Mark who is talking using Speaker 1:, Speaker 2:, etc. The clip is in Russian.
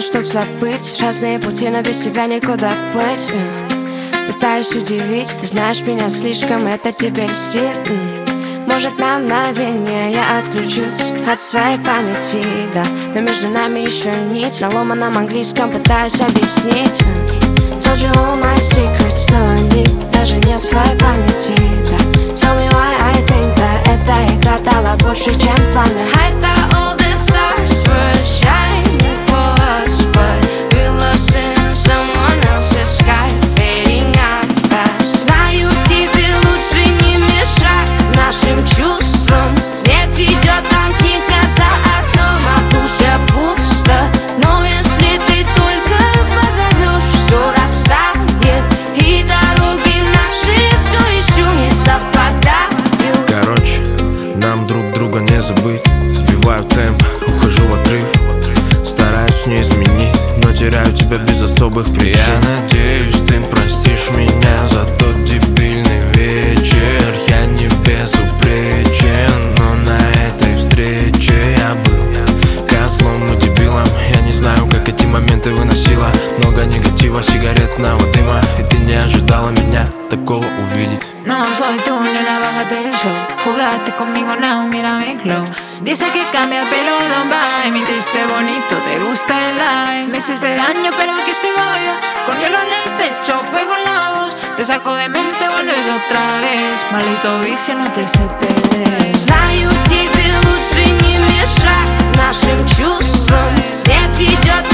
Speaker 1: чтоб забыть. Разные пути, но без тебя никуда плыть. Пытаюсь удивить, ты знаешь меня слишком, это тебе льстит. Может, на мгновение я отключусь от своей памяти, да. Но между нами еще нить, на ломаном английском пытаюсь объяснить. Told you all my secrets, но они даже не в твоей памяти, да. Tell me why I think that эта игра дала больше, чем пламя. I thought all the stars were shining for us, but we lost in someone else's sky, fading out fast. Знаю, тебе лучше не мешать нашим чувствам. Снег идет там тихо за окном, а в душе пусто. Но если ты только позовешь, все растает, и дороги наши все еще не совпадают.
Speaker 2: Короче, нам друг друга не забыть. Сбиваю темп, ухожу в отрыв. Стараюсь не изменить, но теряю тебя без особых причин. Я надеюсь, ты простишь меня за тот дебильный вечер. Я не безупречен, но на этой встрече я был козлом и дебилом. Я не знаю, как эти моменты выносила. Много негатива, сигаретного дыма. И ты не ожидала меня такого увидеть.
Speaker 3: No soy tú, nena, bájate el show. Jugaste conmigo, now, mira mi glow. Dice que cambia, pero don't buy. Mintiste bonito, te gusta el live. Meses de daño, pero aquí sigo yo. Con hielo en el pecho, fuego en la voz. Te saco de mente, vuelves otra vez. Maldito vicio, no te sé perder.
Speaker 1: Знаю, тебе лучше не мешать нашим чувствам. Снег идет